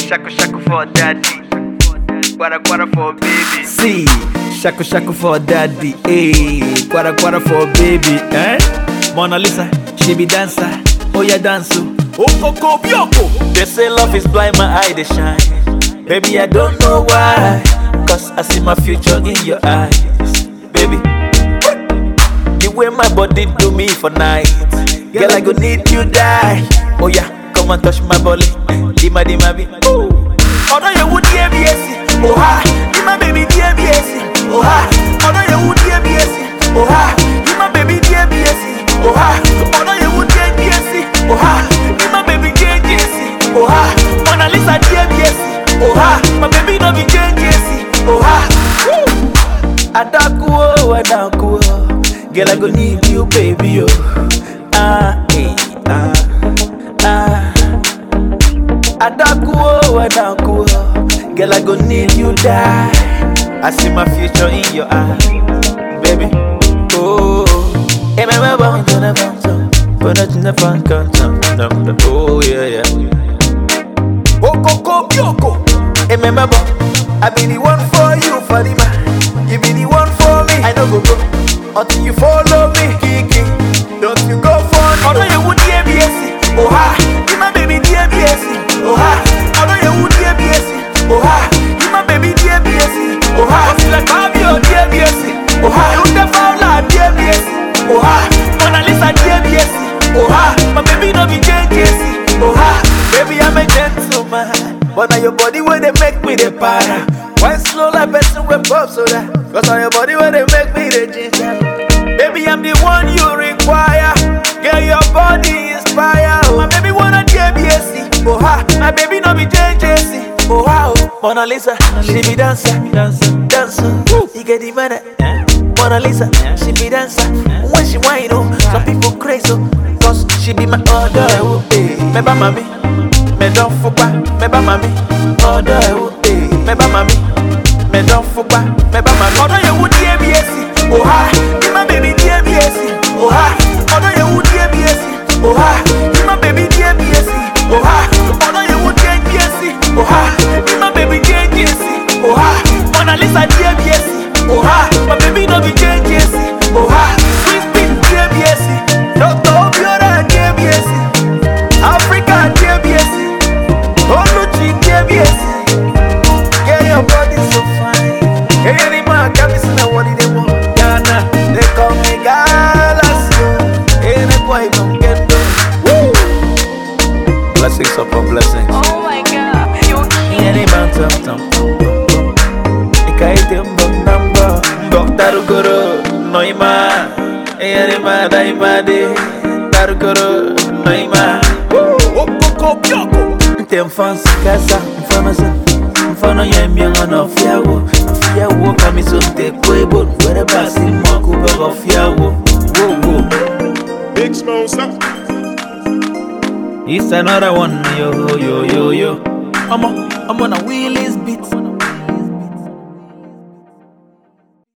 Shaku shaku for daddy, quara quara for baby. See, shaku shaku for daddy, quara quara for baby, Mona Lisa, she be dancer, oh yeah dance, oh coco bioko. They say love is blind, my eye they shine. Baby I don't know why, cause I see my future in your eyes, baby. The way my body do me for night, girl I go need you die. Oh yeah, come and touch my body, dima dima bi. Oh no you would hear me, oh ha, dima baby dear me, oh ha. Oh no you would hear me, oh ha, dima baby dear me, oh ha. Oh no you would hear me, oh ha, dima baby dear me, oh ha. Mona Lisa dear me, oh ha, my baby no be JJC, oh ha. Adaku, adaku, girl I go need you, baby, oh. Adaku, adaku, girl I go need you, die. I see my future in your eyes, baby. Oh, hey, my bounce on the bounce, but not in the front counter. Oh yeah, yeah. Oh, coco, bioko. Hey, my bounce, I be the one for you, Fatima. You be the one for me. I know go until you follow me, Kiki. Don't you go for me. Oh no, you would hear me, oh ha. You my baby, dear me, oh ha. Oh no, you would hear me, oh ha. You my baby, dear me, oh ha. I feel like Fabio, dear me, oh ha. You the fowler, dear me, oh ha. Mona Lisa, dear me, oh ha. My baby, no be JJC, oh ha. Baby, I'm a gentleman, but now your body where they make me the para. Why slow like person with pop soda? Cause on your body where they make me the ginger. Baby, I'm the one you require. Girl, your body inspire. My baby wanna DBSC, oh ha. My baby no be JJC, oh ha. Mona Lisa, she be dancer, dancer. You get the money, Mona Lisa, she be dancer. When she whine, oh, some people crazy, cause she be my order. Me ba mami, me don't fupa, me ba mami, order. Me ba mami, me don't fupa, me ba mami. Oh no you would DBSC, oh ha. You my baby DBSC, oh ha. Oh no you would DBSC, oh ha. You my baby DBSC, oh ha. Oh no you would DBSC, oh ha. You my baby DBSC, oh ha. Mona Lisa DBSC, oh ha. My baby no be JJC, oh ha. Sweet Pink DBSC, Dr. Obiora DBSC, Africa DBSC, Oluchi DBSC. Your body so fine. Hey, any man can be seen what they want. Ghana, they call me Galaxy. Hey, the boy don't get no. Blessings upon blessings. Oh my God, you're cute. Any man tam. Ikaite number. Doctor Guru, Noima. Any man daimade. Taruguru, Noima. Oko Bioko. Tem fancy casa, information. Mfano yembianga no fiawo fiawo kamiso te kwebo where basi moko bego fiawo wo Big Smosa. It's another one yo I'm on a wheelies